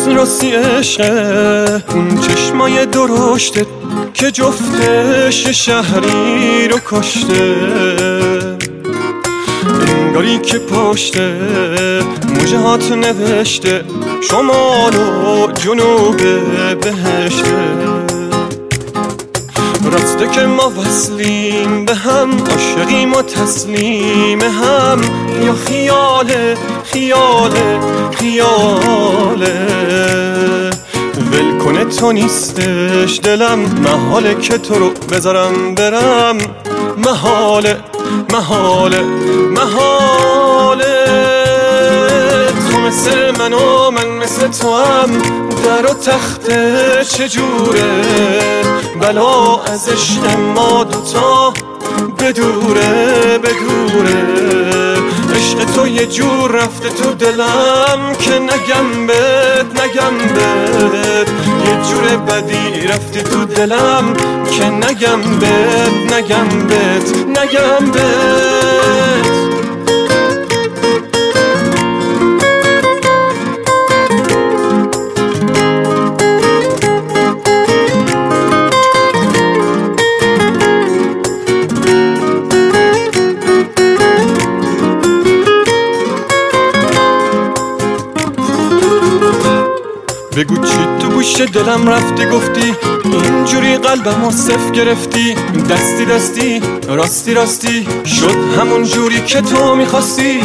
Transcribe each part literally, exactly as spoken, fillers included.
این راستی عشقه، اون چشمای درشته که جفتش شهری رو کشته، انگاری که پشته مجهات نوشته شمال و جنوب بهشته. راسته که ما وصلیم به هم، عاشقیم و تسلیم هم، یا خیاله خیاله خیاله ول کنه تو نیستش دلم، محاله که تو رو بذارم برم، محاله محاله محاله. تو مثل من و من مثل تو هم، در و تخته چجوره، بلا از عشق ما دوتا بدوره بدوره. عشق تو یه جور رفته تو دلم که نگم بهت نگم بهت، یه جور بدی رفتی تو دلم که نگم بهت نگم بهت نگم بهت. بگو چی تو گوش دلم رفتی گفتی، اینجوری قلبمو صف گرفتی، دستی دستی راستی راستی شد همون جوری که تو میخواستی.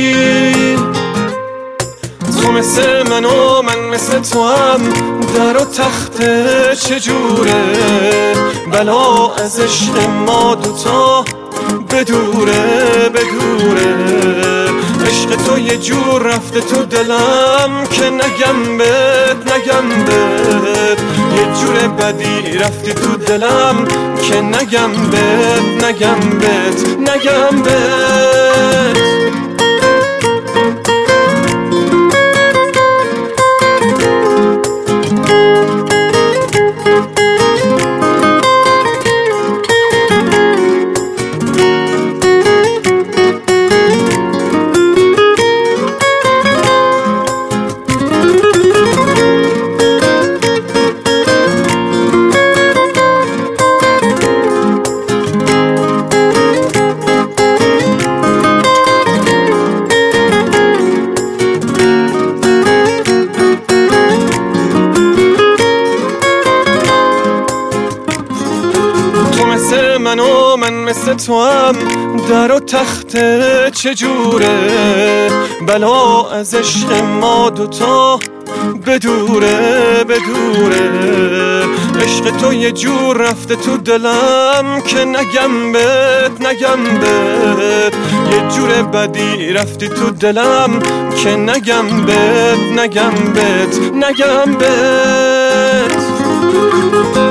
تو مثل من و من مثل تو هم، در و تخته چجوره، بلا از عشق ما دوتا بدوره بدوره. عشق تو یه جور رفته تو دلم که نگم بهت نگم بهت، یه جور بدی رفتی تو دلم که نگم بهت نگم بهت نگم بهت. من و من مثل تو هم، در و تخته چجوره، بلا از عشق ما دوتا بدوره بدوره. عشق تو یه جور رفته تو دلم که نگم بهت نگم بهت، یه جور بدی رفتی تو دلم که نگم بهت نگم بهت نگم بهت.